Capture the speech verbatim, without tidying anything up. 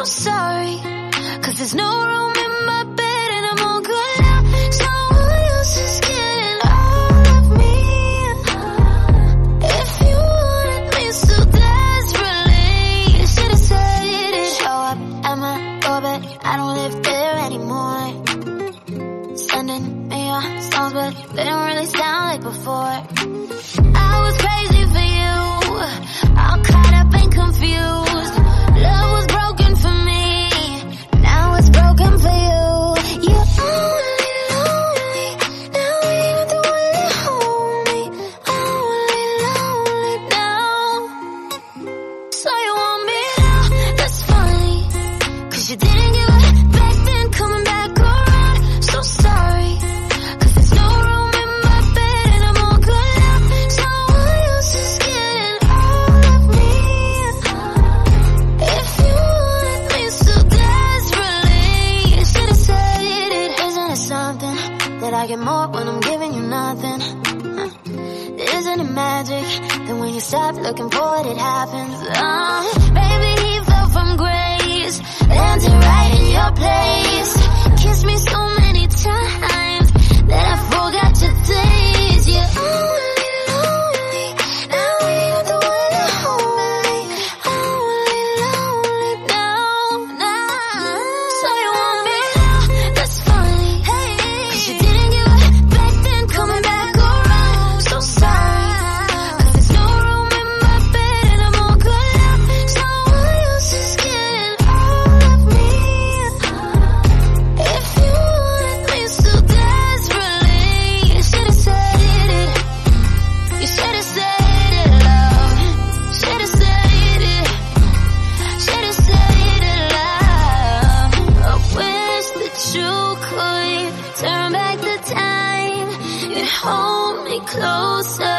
sorry, cause there's no room in my bed and I'm all good now. Someone else is getting all of me. If you wanted me so desperately, you should've said it. Show up at my doorbell, I don't live there anymore. Sending me your songs, but they don't really sound like before. I was crazy for you, all caught up and confused. Love was broken for me, now it's broken for you. You're only lonely, now you're the one that hold me. Only lonely now, so you want me now, that's funny, cause you didn't give it back then, coming back around. So sorry, cause there's no room in my bed and I'm all good now. Someone else is getting all of me. If you wanted me so desperately, you should've said it. Isn't it something that I get more when I'm giving you nothing? Huh. Isn't it magic that when you stop looking for it, it happens? Uh, baby, he fell from grace, landed right in your place. Kissed me so many times that I forgot to taste. You're only lonely, now you're the one that hold me. Only lonely now, now. So you want me now, that's funny, cause you didn't give it back then, coming back around. So sorry, cause there's no room in my bed and I'm all good now. Someone else is getting all of me. If you wanted me so desperately, you should've said it. You should've said it, love. Should've said it. Should've said it, love. I wish that you could turn back the time and hold me closer.